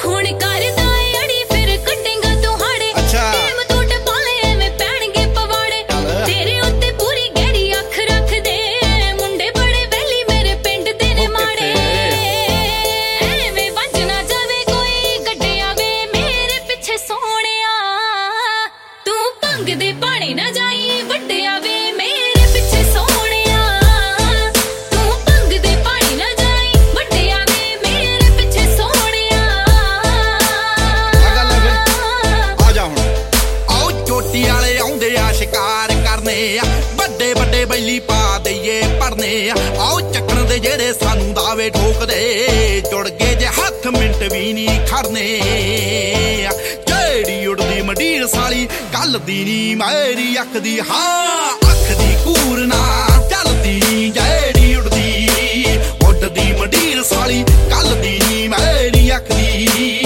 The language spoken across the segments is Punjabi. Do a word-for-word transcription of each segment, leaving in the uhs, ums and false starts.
ਵੱਡੇ ਵੱਡੇ ਬੈਲੀ ਪਾ ਦਈਏ ਪਰਨੇ ਆਓ ਚੱਕਣ ਦੇ ਜਿਹੜੇ ਸਾਨੂੰ ਦਾਵੇ ਠੋਕਦੇ ਜੁੜ ਗਏ ਜੇ ਹੱਥ ਮਿੰਟ ਵੀ ਨਹੀਂ ਖੜਨੇ ਜਿਹੜੀ ਉੜਦੀ ਮੰਡੀਰ ਸਾਲੀ ਗੱਲ ਦੀ ਨੀ ਮੇਰੀ ਅੱਖ ਦੀ ਹਾਂ ਅੱਖ ਦੀ ਕੂਰ ਨਾ ਚੱਲਦੀ ਨੀ ਜਿਹੜੀ ਉੜਦੀ ਉੱਡਦੀ ਮੰਡੀਰ ਸਾਲੀ ਗੱਲ ਦੀ ਨੀ ਮੇਰੀ ਅੱਖ ਦੀ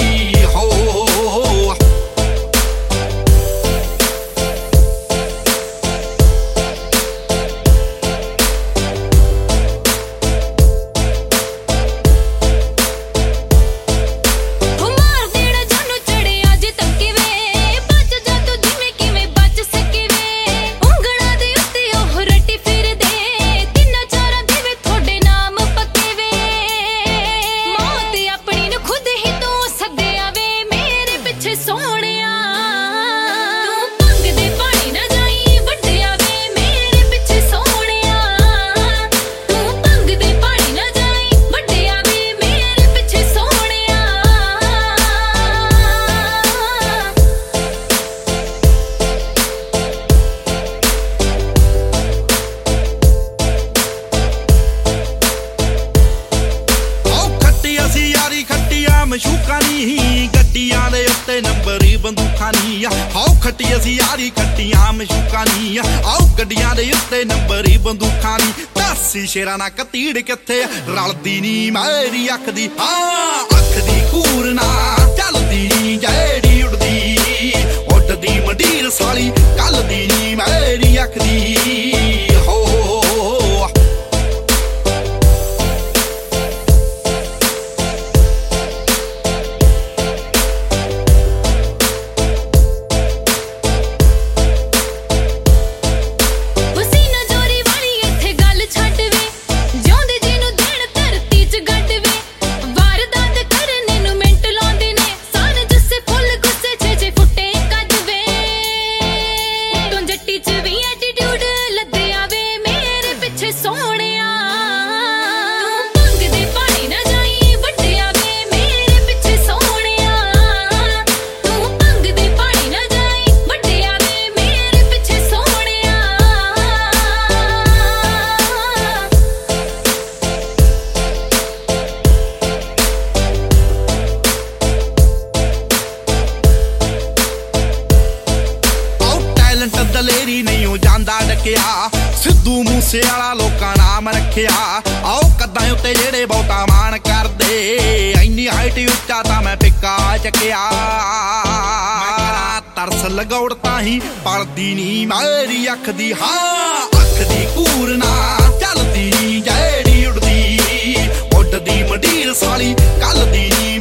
ਮਸ਼ੂਕਾਂ ਨੀ ਗੱਡੀਆਂ ਦੇ ਉੱਤੇ ਨੰਬਰ ਹੀ ਬੰਦੂਕਾਂ ਨੀ ਆਓ ਖੱਟੀ ਅਸੀਂ ਯਾਰੀ ਖੱਟੀਆਂ ਮਸ਼ੂਕਾਂ ਨੀ ਆਓ ਗੱਡੀਆਂ ਦੇ ਉੱਤੇ ਨੰਬਰ ਹੀ ਬੰਦੂਕਾਂ ਨੀ ਦਸ ਸ਼ੇਰਾਂ ਨਾਲ ਕਤੀੜ ਕਿੱਥੇ ਰਲਦੀ ਨੀ ਮੇਰੀ ਅੱਖ ਦੀ ਹਾਂ ਅੱਖ ਦੀ ਕੂਰ ਨਾ ਚੱਲਦੀ ਨੀ ਜਿਹੜੀ ਉੜਦੀ ਉੱਡਦੀ ਮੰਡੀਰ ਸਾਲੀ ਕੱਲ ਦੀ ਨੀ ਮੇਰੀ ਅੱਖ ਦੀ ਹੋ ਦਲੇਰੀ ਨਹੀਂ ਹੋ ਜਾਂਦਾ ਡਕਿਆ ਸਿੱਧੂ ਮੂਸੇ ਵਾਲਾ ਲੋਕਾਂ ਨਾਮ ਰੱਖਿਆ ਆਓ ਕੱਦਾਂ ਉੱਤੇ ਜਿਹੜੇ ਬਹੁਤਾ ਮਾਣ ਕਰਦੇ ਇੰਨੀ ਹਾਈਟ ਉੱਚਾ ਤਾਂ ਮੈਂ ਪਿੱਕਾ ਚੱਕਿਆ ਤਰਸ ਲਗਾਉੜ ਤਾਂ ਹੀ ਪਲਦੀ ਨੀ ਮੇਰੀ ਅੱਖ ਦੀ ਹਾਂ ਅੱਖ ਦੀ ਕੂਰ ਨਾ ਚੱਲਦੀ ਜਿਹੜੀ ਉੜਦੀ ਉੱਡਦੀ ਮੰਡੀਰ ਸਾਲੀ ਕੱਲ ਦੀ ਨੀ